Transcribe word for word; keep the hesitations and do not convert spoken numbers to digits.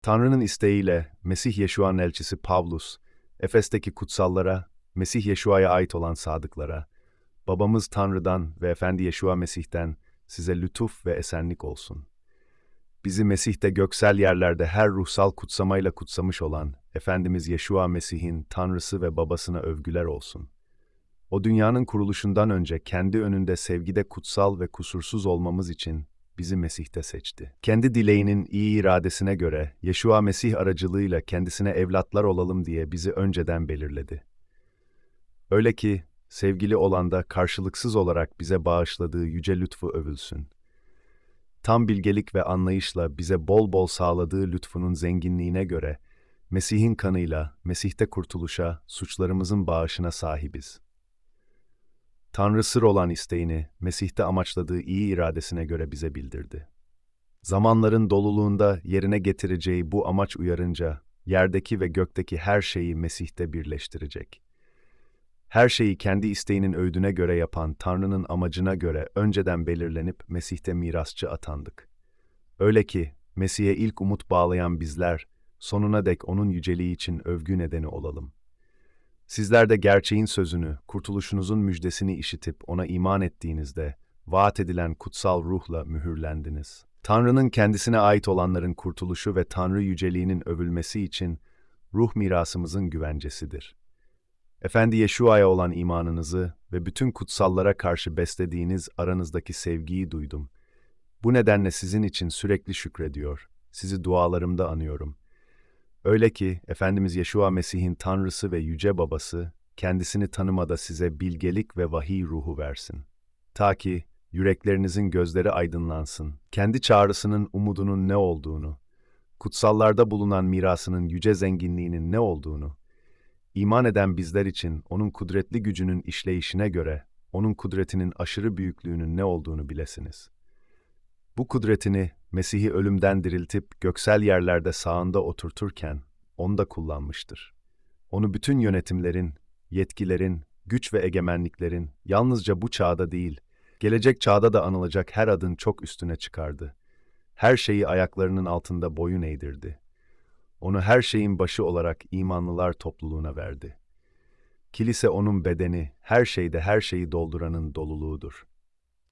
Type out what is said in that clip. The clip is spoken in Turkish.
Tanrı'nın isteğiyle Mesih Yeşua'nın elçisi Pavlus, Efes'teki kutsallara, Mesih Yeşua'ya ait olan sadıklara, Babamız Tanrı'dan ve Efendi Yeşua Mesih'ten size lütuf ve esenlik olsun. Bizi Mesih'te göksel yerlerde her ruhsal kutsamayla kutsamış olan Efendimiz Yeşua Mesih'in Tanrısı ve Babasına övgüler olsun. O dünyanın kuruluşundan önce kendi önünde sevgide kutsal ve kusursuz olmamız için bizi Mesih'te seçti. Kendi dileğinin iyi iradesine göre Yeşua Mesih aracılığıyla kendisine evlatlar olalım diye bizi önceden belirledi. Öyle ki sevgili olanda karşılıksız olarak bize bağışladığı yüce lütfu övülsün. Tam bilgelik ve anlayışla bize bol bol sağladığı lütfunun zenginliğine göre Mesih'in kanıyla Mesih'te kurtuluşa, suçlarımızın bağışına sahibiz. Tanrı sır olan isteğini Mesih'te amaçladığı iyi iradesine göre bize bildirdi. Zamanların doluluğunda yerine getireceği bu amaç uyarınca, yerdeki ve gökteki her şeyi Mesih'te birleştirecek. Her şeyi kendi isteğinin öğüdüne göre yapan Tanrı'nın amacına göre önceden belirlenip Mesih'te mirasçı atandık. Öyle ki Mesih'e ilk umut bağlayan bizler, sonuna dek onun yüceliği için övgü nedeni olalım. Sizler de gerçeğin sözünü, kurtuluşunuzun müjdesini işitip ona iman ettiğinizde, vaat edilen kutsal ruhla mühürlendiniz. Tanrı'nın kendisine ait olanların kurtuluşu ve Tanrı yüceliğinin övülmesi için ruh mirasımızın güvencesidir. Efendi Yeşua'ya olan imanınızı ve bütün kutsallara karşı beslediğiniz aranızdaki sevgiyi duydum. Bu nedenle sizin için sürekli şükrediyor, sizi dualarımda anıyorum. Öyle ki Efendimiz Yeşua Mesih'in Tanrısı ve Yüce Babası, kendisini tanımada size bilgelik ve vahiy ruhu versin. Ta ki yüreklerinizin gözleri aydınlansın, kendi çağrısının umudunun ne olduğunu, kutsallarda bulunan mirasının yüce zenginliğinin ne olduğunu, iman eden bizler için onun kudretli gücünün işleyişine göre, onun kudretinin aşırı büyüklüğünün ne olduğunu bilesiniz. Bu kudretini Mesih'i ölümden diriltip göksel yerlerde sağında oturturken onu da kullanmıştır. Onu bütün yönetimlerin, yetkilerin, güç ve egemenliklerin yalnızca bu çağda değil, gelecek çağda da anılacak her adın çok üstüne çıkardı. Her şeyi ayaklarının altında boyun eğdirdi. Onu her şeyin başı olarak imanlılar topluluğuna verdi. Kilise onun bedeni, her şeyde her şeyi dolduranın doluluğudur.